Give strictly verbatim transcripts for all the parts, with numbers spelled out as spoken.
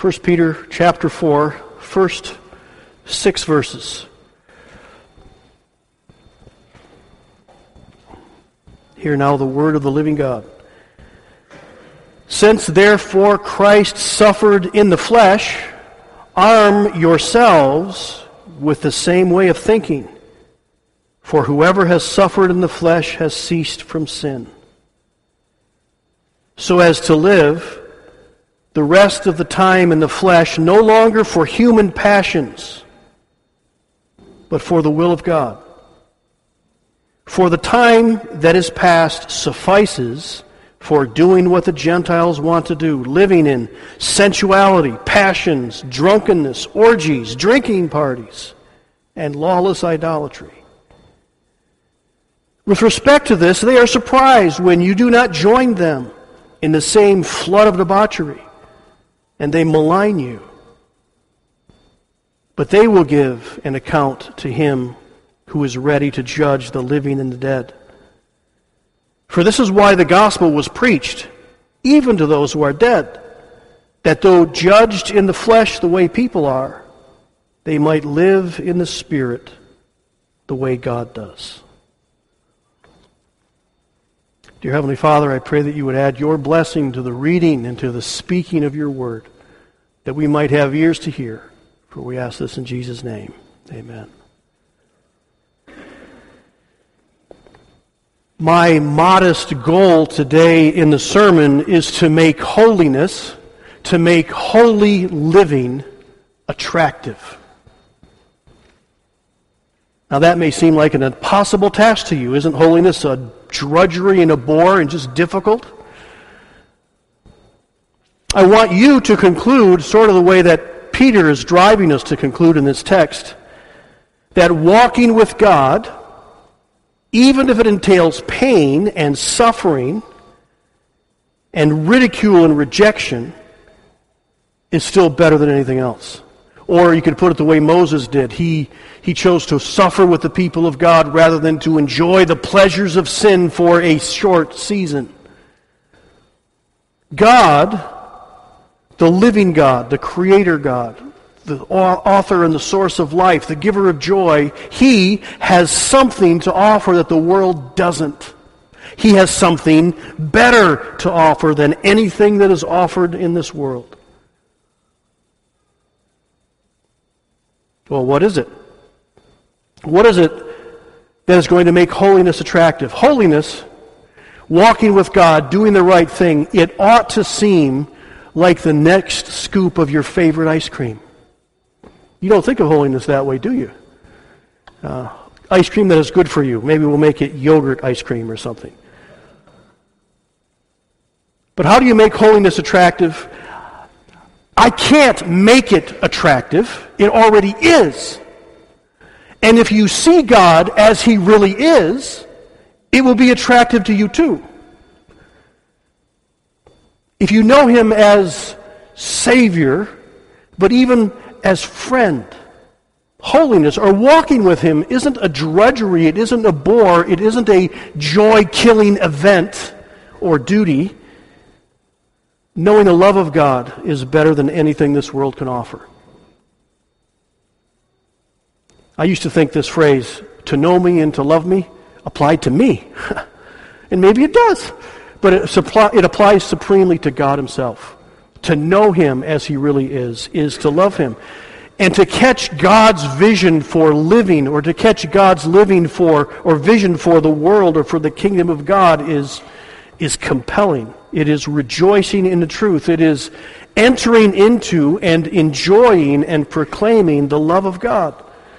First Peter chapter four, first six verses. Hear now the word of the living God. Since therefore Christ suffered in the flesh, arm yourselves with the same way of thinking. For whoever has suffered in the flesh has ceased from sin, so as to live the rest of the time in the flesh, no longer for human passions, but for the will of God. For the time that is past suffices for doing what the Gentiles want to do, living in sensuality, passions, drunkenness, orgies, drinking parties, and lawless idolatry. With respect to this, they are surprised when you do not join them in the same flood of debauchery, and they malign you. But they will give an account to him who is ready to judge the living and the dead. For this is why the gospel was preached, even to those who are dead, that though judged in the flesh the way people are, they might live in the Spirit the way God does. Dear Heavenly Father, I pray that you would add your blessing to the reading and to the speaking of your word, that we might have ears to hear. For we ask this in Jesus' name. Amen. My modest goal today in the sermon is to make holiness, to make holy living attractive. Now that may seem like an impossible task to you. Isn't holiness a drudgery and a bore and just difficult? I want you to conclude sort of the way that Peter is driving us to conclude in this text, that walking with God, even if it entails pain and suffering and ridicule and rejection, is still better than anything else. Or you could put it the way Moses did. He, he chose to suffer with the people of God rather than to enjoy the pleasures of sin for a short season. God, the living God, the Creator God, the author and the source of life, the giver of joy, He has something to offer that the world doesn't. He has something better to offer than anything that is offered in this world. Well, what is it? What is it that is going to make holiness attractive? Holiness, walking with God, doing the right thing, it ought to seem like the next scoop of your favorite ice cream. You don't think of holiness that way, do you? Uh, ice cream that is good for you. Maybe we'll make it yogurt ice cream or something. But how do you make holiness attractive? I can't make it attractive. It already is. And if you see God as He really is, it will be attractive to you too. If you know Him as Savior, but even as friend, holiness or walking with Him isn't a drudgery, it isn't a bore, it isn't a joy-killing event or duty. Knowing the love of God is better than anything this world can offer. I used to think this phrase, to know me and to love me, applied to me. And maybe it does. But it, it applies supremely to God Himself. To know Him as He really is, is to love Him. And to catch God's vision for living, or to catch God's living for, or vision for the world, or for the kingdom of God is, is compelling. It is rejoicing in the truth. It is entering into and enjoying and proclaiming the love of God.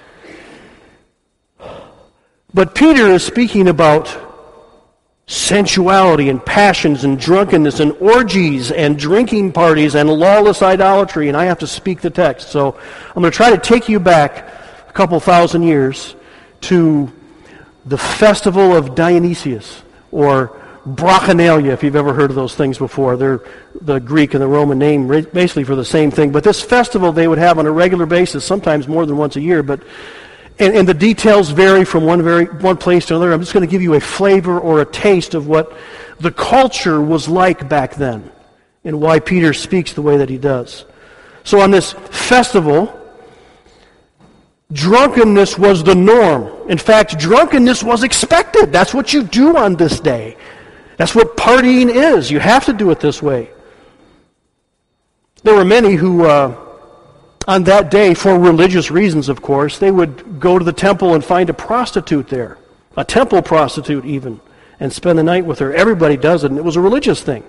But Peter is speaking about sensuality and passions and drunkenness and orgies and drinking parties and lawless idolatry, and I have to speak the text. So I'm going to try to take you back a couple thousand years to the festival of Dionysius, or Bacchanalia, if you've ever heard of those things before. They're the Greek and the Roman name basically for the same thing. But this festival they would have on a regular basis, sometimes more than once a year, but and, and the details vary from one very one place to another. I'm just going to give you a flavor or a taste of what the culture was like back then and why Peter speaks the way that he does. So on this festival, drunkenness was the norm. In fact, drunkenness was expected. That's what you do on this day. That's what partying is. You have to do it this way. There were many who, uh, on that day, for religious reasons, of course, they would go to the temple and find a prostitute there, a temple prostitute even, and spend the night with her. Everybody does it, and it was a religious thing.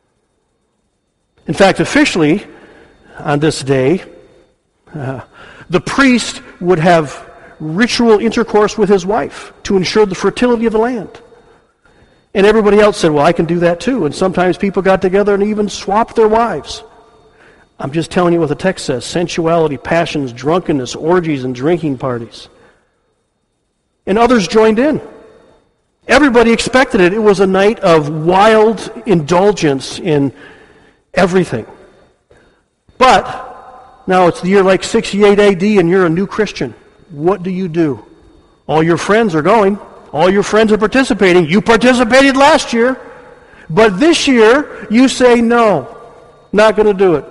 In fact, officially, on this day, uh, the priest would have ritual intercourse with his wife to ensure the fertility of the land. And everybody else said, well, I can do that too. And sometimes people got together and even swapped their wives. I'm just telling you what the text says. Sensuality, passions, drunkenness, orgies, and drinking parties. And others joined in. Everybody expected it. It was a night of wild indulgence in everything. But now it's the year like sixty-eight A D and you're a new Christian. What do you do? All your friends are going. All your friends are participating. You participated last year. But this year, you say no. Not going to do it.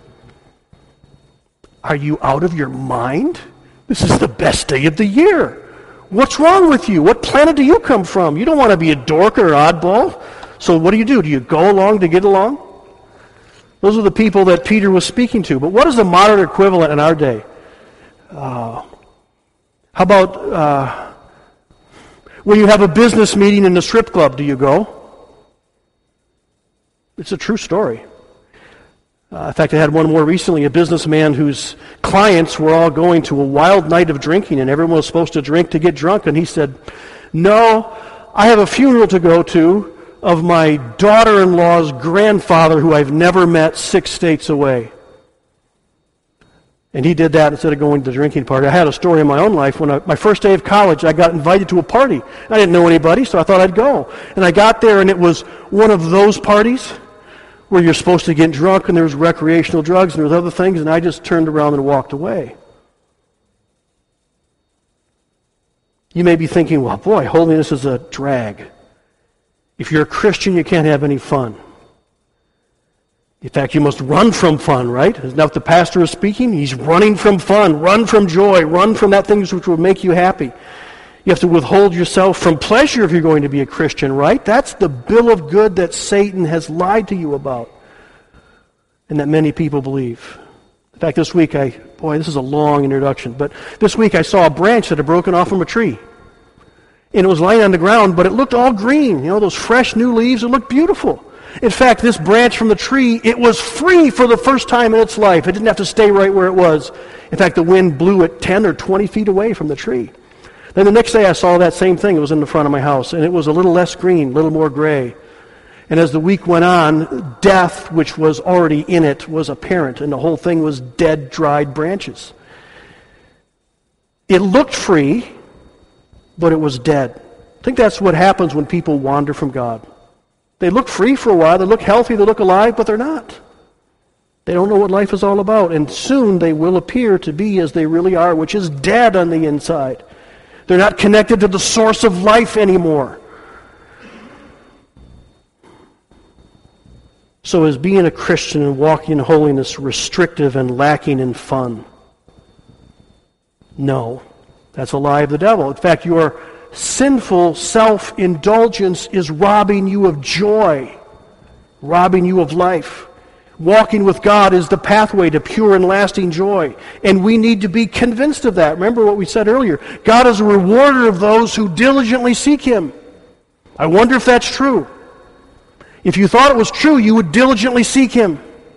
Are you out of your mind? This is the best day of the year. What's wrong with you? What planet do you come from? You don't want to be a dork or oddball. So what do you do? Do you go along to get along? Those are the people that Peter was speaking to. But what is the modern equivalent in our day? Uh, how about uh, when you have a business meeting in the strip club, do you go? It's a true story. Uh, in fact, I had one more recently, a businessman whose clients were all going to a wild night of drinking, and everyone was supposed to drink to get drunk, and he said, no, I have a funeral to go to of my daughter-in-law's grandfather who I've never met six states away. And he did that instead of going to the drinking party. I had a story in my own life. When I, my first day of college, I got invited to a party. I didn't know anybody, so I thought I'd go. And I got there, and it was one of those parties where you're supposed to get drunk, and there's recreational drugs, and there's other things, and I just turned around and walked away. You may be thinking, well, boy, holiness is a drag. If you're a Christian, you can't have any fun. In fact, you must run from fun, right? Isn't that what the pastor is speaking? He's running from fun, run from joy, run from that things which will make you happy. You have to withhold yourself from pleasure if you're going to be a Christian, right? That's the bill of good that Satan has lied to you about and that many people believe. In fact, this week, I boy, this is a long introduction, but this week I saw a branch that had broken off from a tree. And it was lying on the ground, but it looked all green. You know, those fresh new leaves, it looked beautiful. In fact, this branch from the tree, it was free for the first time in its life. It didn't have to stay right where it was. In fact, the wind blew it ten or twenty feet away from the tree. Then the next day I saw that same thing. It was in the front of my house, and it was a little less green, a little more gray. And as the week went on, death, which was already in it, was apparent, and the whole thing was dead, dried branches. It looked free, but it was dead. I think that's what happens when people wander from God. They look free for a while, they look healthy, they look alive, but they're not. They don't know what life is all about, and soon they will appear to be as they really are, which is dead on the inside. They're not connected to the source of life anymore. So is being a Christian and walking in holiness restrictive and lacking in fun? No. That's a lie of the devil. In fact, your sinful self-indulgence is robbing you of joy, robbing you of life. Walking with God is the pathway to pure and lasting joy. And we need to be convinced of that. Remember what we said earlier. God is a rewarder of those who diligently seek Him. I wonder if that's true. If you thought it was true, you would diligently seek Him.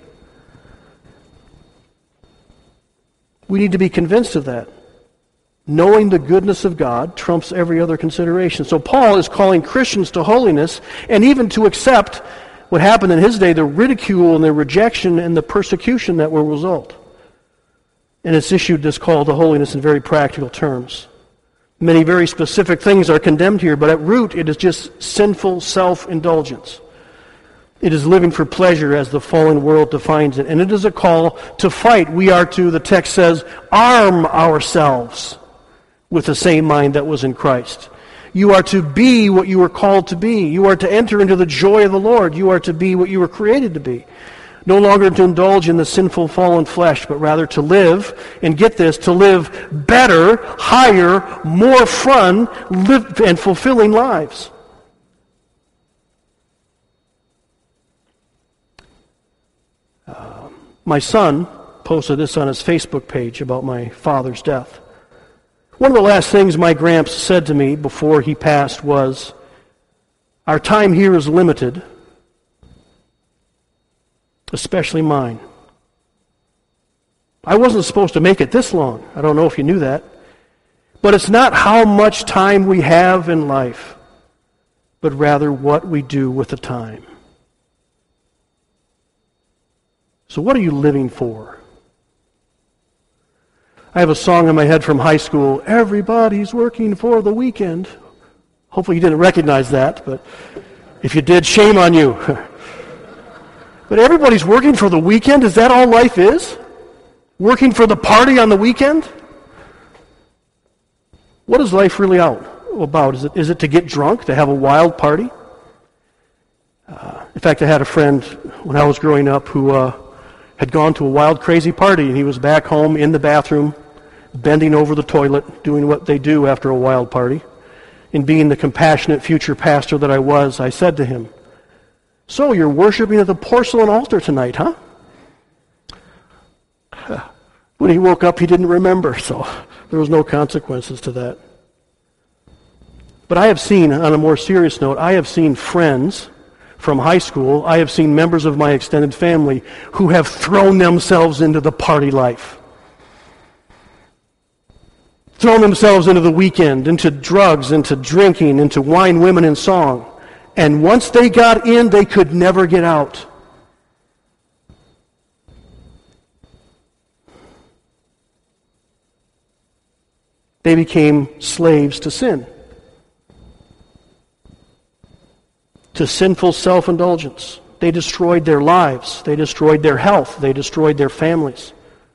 We need to be convinced of that. Knowing the goodness of God trumps every other consideration. So Paul is calling Christians to holiness and even to accept what happened in his day, the ridicule and the rejection and the persecution that will result. And it's issued this call to holiness in very practical terms. Many very specific things are condemned here, but at root it is just sinful self-indulgence. It is living for pleasure as the fallen world defines it. And it is a call to fight. We are to, the text says, arm ourselves with the same mind that was in Christ. You are to be what you were called to be. You are to enter into the joy of the Lord. You are to be what you were created to be. No longer to indulge in the sinful fallen flesh, but rather to live, and get this, to live better, higher, more fun, live and fulfilling lives. Uh, my son posted this on his Facebook page about my father's death. One of the last things my gramps said to me before he passed was, "Our time here is limited, especially mine." I wasn't supposed to make it this long. I don't know if you knew that. But it's not how much time we have in life, but rather what we do with the time. So what are you living for? I have a song in my head from high school, "Everybody's working for the weekend." Hopefully you didn't recognize that, but if you did, shame on you. But everybody's working for the weekend? Is that all life is? Working for the party on the weekend? What is life really out about? Is it, is it to get drunk, to have a wild party? Uh, in fact, I had a friend when I was growing up who uh, had gone to a wild, crazy party, and he was back home in the bathroom, bending over the toilet, doing what they do after a wild party. And being the compassionate future pastor that I was, I said to him, "So you're worshiping at the porcelain altar tonight, huh?" When he woke up, he didn't remember, so there was no consequences to that. But I have seen, on a more serious note, I have seen friends from high school, I have seen members of my extended family who have thrown themselves into the party life. Thrown themselves into the weekend, into drugs, into drinking, into wine, women, and song. And once they got in, they could never get out. They became slaves to sin, to sinful self-indulgence. They destroyed their lives. They destroyed their health. They destroyed their families.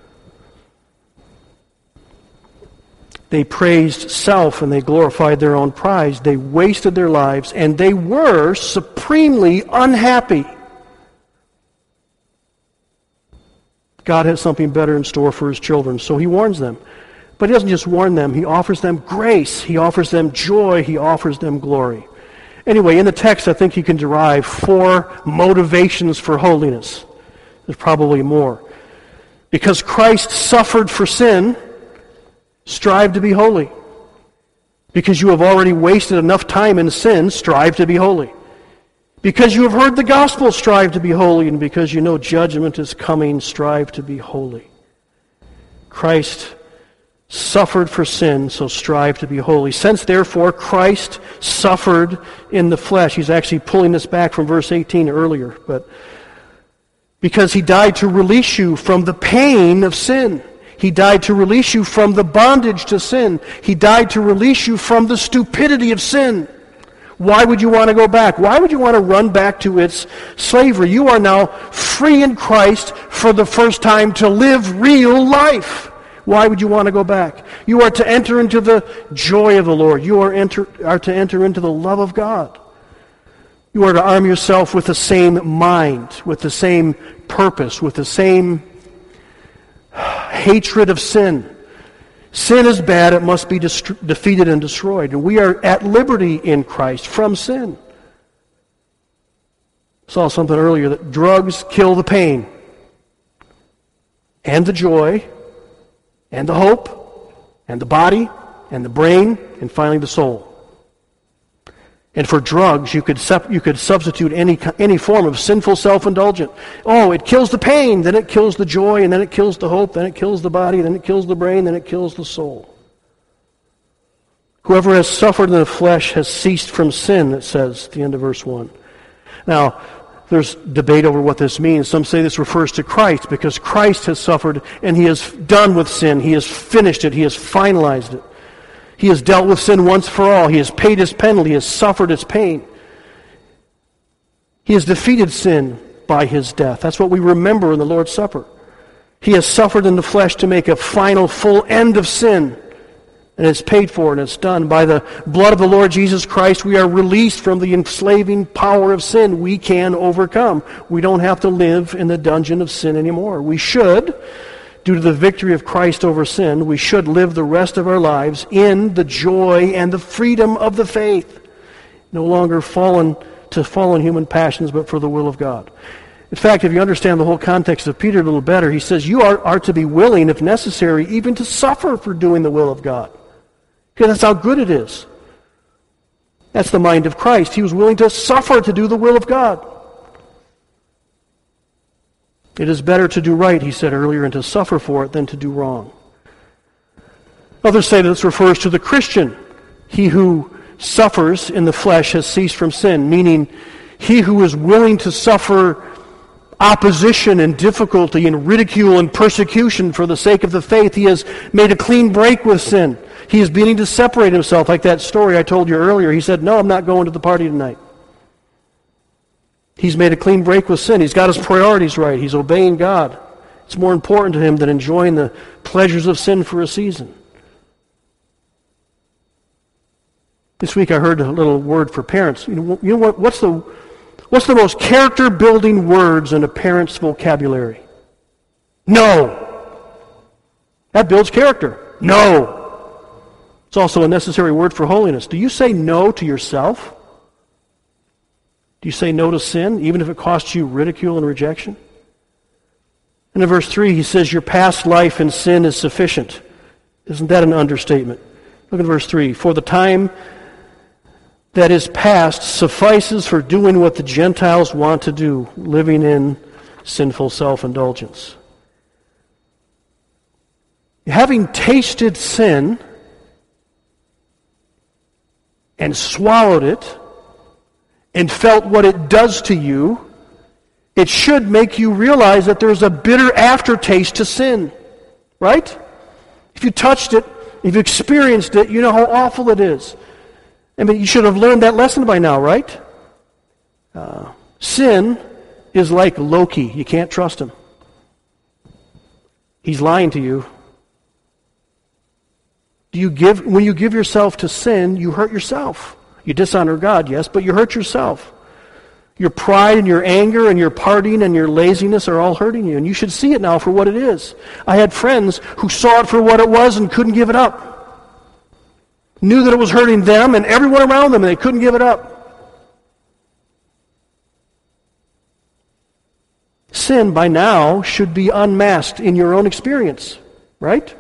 They praised self and they glorified their own pride. They wasted their lives and they were supremely unhappy. God has something better in store for His children, so He warns them. But He doesn't just warn them, He offers them grace, He offers them joy, He offers them glory. Anyway, in the text, I think you can derive four motivations for holiness. There's probably more. Because Christ suffered for sin, strive to be holy. Because you have already wasted enough time in sin, strive to be holy. Because you have heard the gospel, strive to be holy. And because you know judgment is coming, strive to be holy. Christ suffered for sin, so strive to be holy. Since, therefore, Christ suffered in the flesh. He's actually pulling this back from verse eighteen earlier. But because He died to release you from the pain of sin. He died to release you from the bondage to sin. He died to release you from the stupidity of sin. Why would you want to go back? Why would you want to run back to its slavery? You are now free in Christ for the first time to live real life. Why would you want to go back? You are to enter into the joy of the Lord. You are, enter, are to enter into the love of God. You are to arm yourself with the same mind, with the same purpose, with the same hatred of sin. Sin is bad. It must be dest- defeated and destroyed. And we are at liberty in Christ from sin. Saw something earlier that drugs kill the pain and the joy and the hope and the body and the brain and finally the soul. And for drugs, you could sub- you could substitute any any form of sinful self-indulgence. Oh, it kills the pain, then it kills the joy, and then it kills the hope, then it kills the body, then it kills the brain, then it kills the soul. Whoever has suffered in the flesh has ceased from sin, it says at the end of verse one. Now, there's debate over what this means. Some say this refers to Christ, because Christ has suffered and He is done with sin. He has finished it. He has finalized it. He has dealt with sin once for all. He has paid His penalty. He has suffered its pain. He has defeated sin by His death. That's what we remember in the Lord's Supper. He has suffered in the flesh to make a final, full end of sin And it's paid for and it's done. By the blood of the Lord Jesus Christ, we are released from the enslaving power of sin. We can overcome. We don't have to live in the dungeon of sin anymore. We should, due to the victory of Christ over sin, we should live the rest of our lives in the joy and the freedom of the faith. No longer fallen to fallen human passions, but for the will of God. In fact, if you understand the whole context of Peter a little better, he says you are, are to be willing, if necessary, even to suffer for doing the will of God. Because that's how good it is. That's the mind of Christ. He was willing to suffer to do the will of God. It is better to do right, he said earlier, and to suffer for it than to do wrong. Others say that this refers to the Christian. He who suffers in the flesh has ceased from sin, meaning he who is willing to suffer opposition and difficulty and ridicule and persecution for the sake of the faith, he has made a clean break with sin. He is beginning to separate himself, like that story I told you earlier. He said, no, I'm not going to the party tonight. He's made a clean break with sin. He's got his priorities right. He's obeying God. It's more important to him than enjoying the pleasures of sin for a season. This week I heard a little word for parents. You know, you know what? What's the what's the most character-building words in a parent's vocabulary? No. That builds character. No. It's also a necessary word for holiness. Do you say no to yourself? Do you say no to sin, even if it costs you ridicule and rejection? And in verse three, he says, your past life in sin is sufficient. Isn't that an understatement? Look at verse three. For the time that is past suffices for doing what the Gentiles want to do, living in sinful self-indulgence. Having tasted sin and swallowed it and felt what it does to you, it should make you realize that there's a bitter aftertaste to sin, right? If you touched it, if you experienced it, you know how awful it is. I mean, you should have learned that lesson by now, right? Uh, sin is like Loki. You can't trust him. He's lying to you. Do you give when you give yourself to sin, you hurt yourself. You dishonor God, yes, but you hurt yourself. Your pride and your anger and your partying and your laziness are all hurting you, and you should see it now for what it is. I had friends who saw it for what it was and couldn't give it up. Knew that it was hurting them and everyone around them, and they couldn't give it up. Sin, by now, should be unmasked in your own experience, right?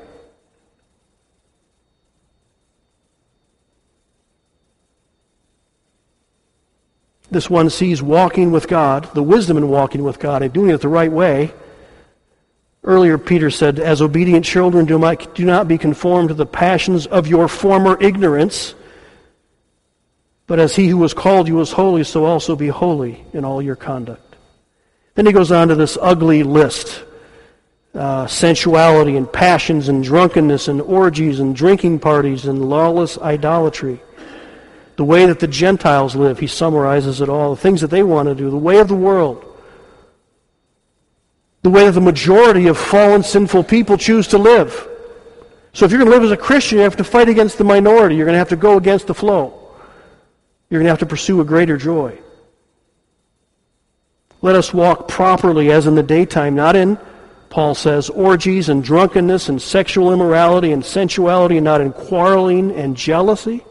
This one sees walking with God, the wisdom in walking with God, and doing it the right way. Earlier, Peter said, as obedient children, do not, do not be conformed to the passions of your former ignorance, but as he who was called you is holy, so also be holy in all your conduct. Then he goes on to this ugly list. Uh, sensuality and passions and drunkenness and orgies and drinking parties and lawless idolatry. The way that the Gentiles live, he summarizes it all. The things that they want to do, the way of the world. The way that the majority of fallen, sinful people choose to live. So if you're going to live as a Christian, you have to fight against the minority. You're going to have to go against the flow. You're going to have to pursue a greater joy. Let us walk properly as in the daytime, not in, Paul says, orgies and drunkenness and sexual immorality and sensuality, and not in quarreling and jealousy.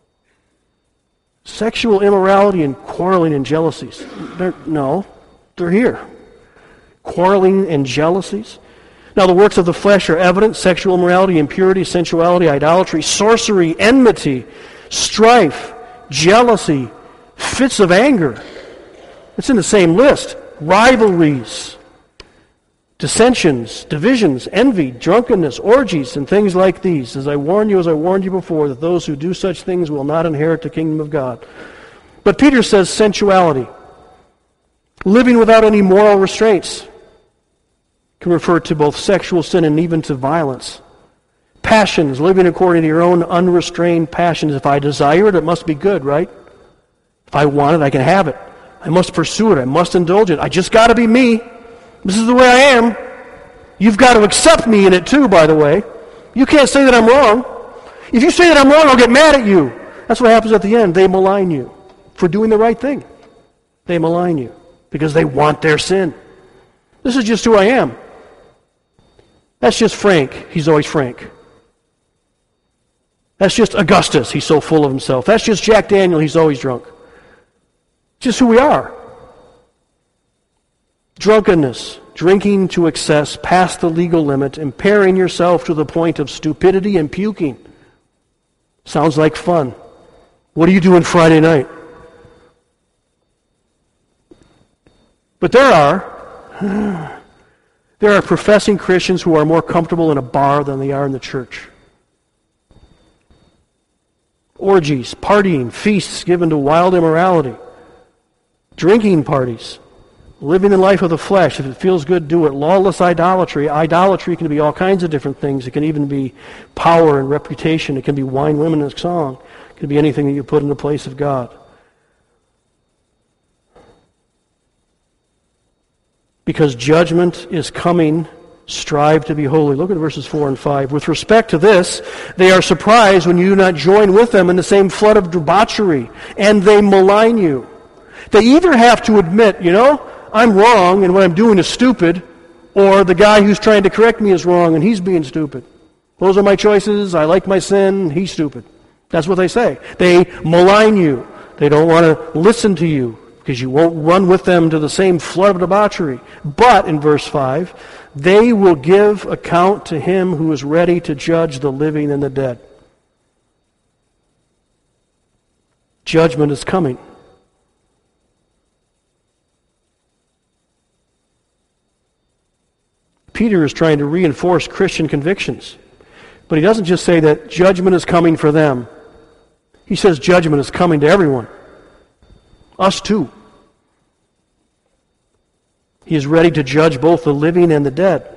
Sexual immorality and quarreling and jealousies. They're, no, they're here. Quarreling and jealousies. Now the works of the flesh are evident: sexual immorality, impurity, sensuality, idolatry, sorcery, enmity, strife, jealousy, fits of anger. It's in the same list. Rivalries, dissensions, divisions, envy, drunkenness, orgies, and things like these. As I warn you, as I warned you before, that those who do such things will not inherit the kingdom of God. But Peter says sensuality. Living without any moral restraints can refer to both sexual sin and even to violence. Passions, living according to your own unrestrained passions. If I desire it, it must be good, right? If I want it, I can have it. I must pursue it. I must indulge it. I just got to be me. This is the way I am. You've got to accept me in it too, by the way. You can't say that I'm wrong. If you say that I'm wrong, I'll get mad at you. That's what happens at the end. They malign you for doing the right thing. They malign you because they want their sin. This is just who I am. That's just Frank. He's always frank. That's just Augustus. He's so full of himself. That's just Jack Daniel. He's always drunk. Just who we are. Drunkenness, drinking to excess, past the legal limit, impairing yourself to the point of stupidity and puking. Sounds like fun. What are you doing Friday night? But there are, there are professing Christians who are more comfortable in a bar than they are in the church. Orgies, partying, feasts given to wild immorality, drinking parties, living the life of the flesh. If it feels good, do it. Lawless idolatry. Idolatry can be all kinds of different things. It can even be power and reputation. It can be wine, women, and song. It can be anything that you put in the place of God. Because judgment is coming, strive to be holy. Look at verses four and five. With respect to this, they are surprised when you do not join with them in the same flood of debauchery, and they malign you. They either have to admit, you know, I'm wrong and what I'm doing is stupid, or the guy who's trying to correct me is wrong and he's being stupid. Those are my choices. I like my sin. He's stupid. That's what they say. They malign you. They don't want to listen to you because you won't run with them to the same flood of debauchery. But, in verse five, they will give account to him who is ready to judge the living and the dead. Judgment is coming. Peter is trying to reinforce Christian convictions. But he doesn't just say that judgment is coming for them. He says judgment is coming to everyone. Us too. He is ready to judge both the living and the dead.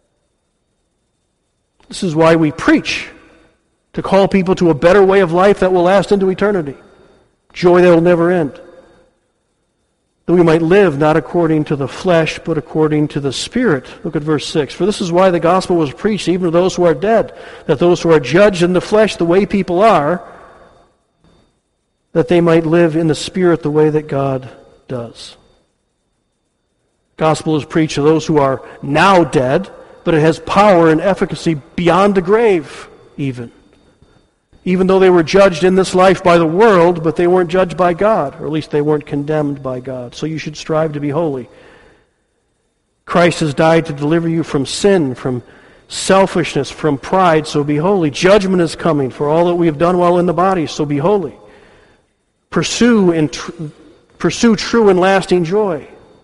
This is why we preach, to call people to a better way of life that will last into eternity. Joy that will never end. That we might live not according to the flesh, but according to the Spirit. Look at verse six. For this is why the gospel was preached even to those who are dead, that those who are judged in the flesh the way people are, that they might live in the Spirit the way that God does. Gospel is preached to those who are now dead, but it has power and efficacy beyond the grave, even. Even though they were judged in this life by the world, but they weren't judged by God, or at least they weren't condemned by God. So you should strive to be holy. Christ has died to deliver you from sin, from selfishness, from pride, so be holy. Judgment is coming for all that we have done while in the body, so be holy. Pursue and tr- pursue true and lasting joy.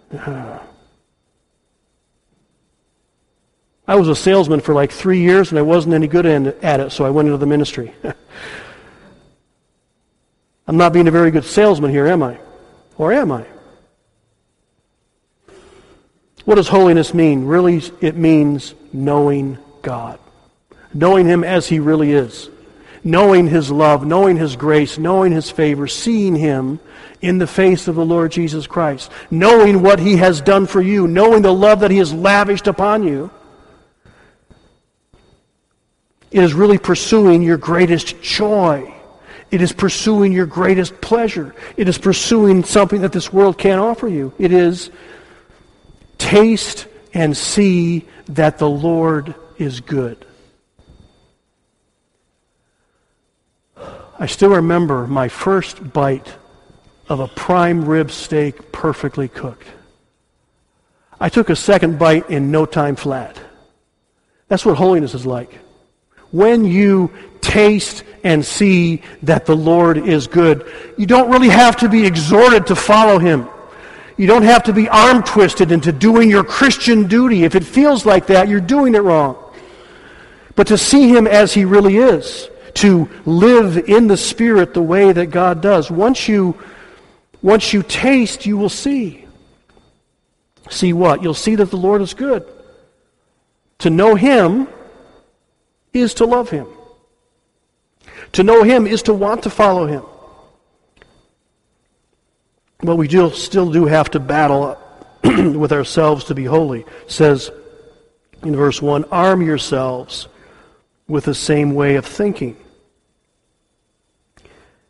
I was a salesman for like three years and I wasn't any good at it, so I went into the ministry. I'm not being a very good salesman here, am I? Or am I? What does holiness mean? Really, it means knowing God. Knowing Him as He really is. Knowing His love, knowing His grace, knowing His favor, seeing Him in the face of the Lord Jesus Christ. Knowing what He has done for you, knowing the love that He has lavished upon you. It is really pursuing your greatest joy. It is pursuing your greatest pleasure. It is pursuing something that this world can't offer you. It is taste and see that the Lord is good. I still remember my first bite of a prime rib steak perfectly cooked. I took a second bite in no time flat. That's what holiness is like. When you taste and see that the Lord is good, you don't really have to be exhorted to follow Him. You don't have to be arm-twisted into doing your Christian duty. If it feels like that, you're doing it wrong. But to see Him as He really is, to live in the Spirit the way that God does, once you, once you taste, you will see. See what? You'll see that the Lord is good. To know Him is to love Him. To know Him is to want to follow Him. But we do, still do have to battle with ourselves to be holy. It says in verse one, arm yourselves with the same way of thinking.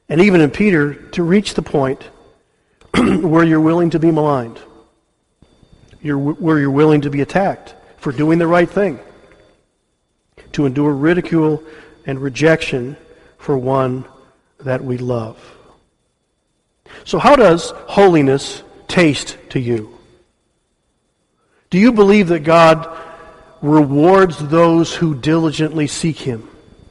And even in Peter, to reach the point where you're willing to be maligned, you're, where you're willing to be attacked for doing the right thing, to endure ridicule and rejection for one that we love. So how does holiness taste to you? Do you believe that God rewards those who diligently seek Him?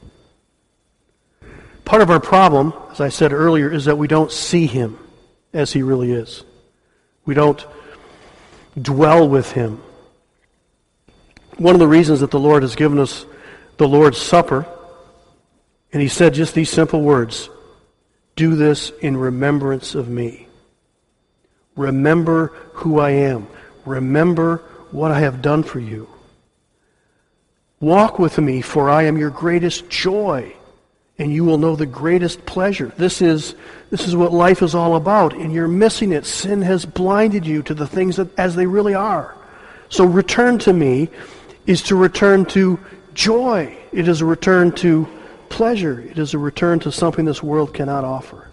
Part of our problem, as I said earlier, is that we don't see Him as He really is. We don't dwell with Him. One of the reasons that the Lord has given us the Lord's Supper, and He said just these simple words, "Do this in remembrance of me." Remember who I am. Remember what I have done for you. Walk with me, for I am your greatest joy, and you will know the greatest pleasure. This is, this is what life is all about, and you're missing it. Sin has blinded you to the things that, as they really are. So return to me is to return to joy. It is a return to pleasure. It is a return to something this world cannot offer.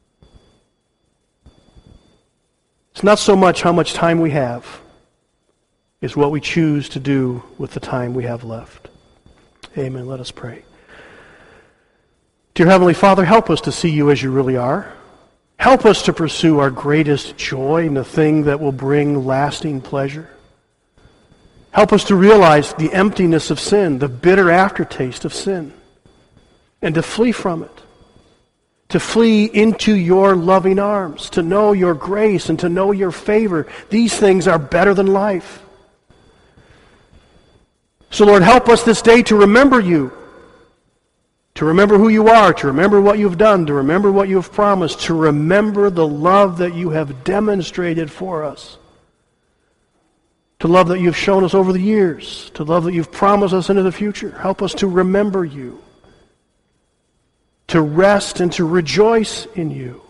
It's not so much how much time we have, it's what we choose to do with the time we have left. Amen. Let us pray. Dear Heavenly Father, help us to see you as you really are. Help us to pursue our greatest joy in the thing that will bring lasting pleasure. Help us to realize the emptiness of sin, the bitter aftertaste of sin, and to flee from it. To flee into your loving arms, to know your grace and to know your favor. These things are better than life. So Lord, help us this day to remember you, to remember who you are, to remember what you've done, to remember what you have promised, to remember the love that you have demonstrated for us, to love that you've shown us over the years, to love that you've promised us into the future. Help us to remember you, to rest and to rejoice in you,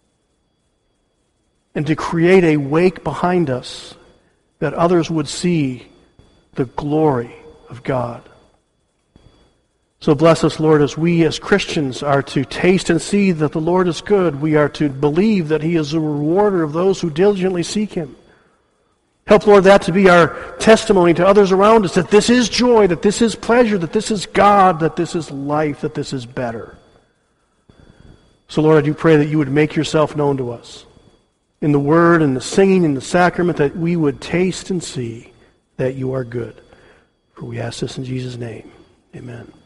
and to create a wake behind us that others would see the glory of God. So bless us, Lord, as we as Christians are to taste and see that the Lord is good. We are to believe that He is a rewarder of those who diligently seek Him. Help, Lord, that to be our testimony to others around us, that this is joy, that this is pleasure, that this is God, that this is life, that this is better. So, Lord, I do pray that you would make yourself known to us in the word and the singing and the sacrament, that we would taste and see that you are good. For we ask this in Jesus' name. Amen.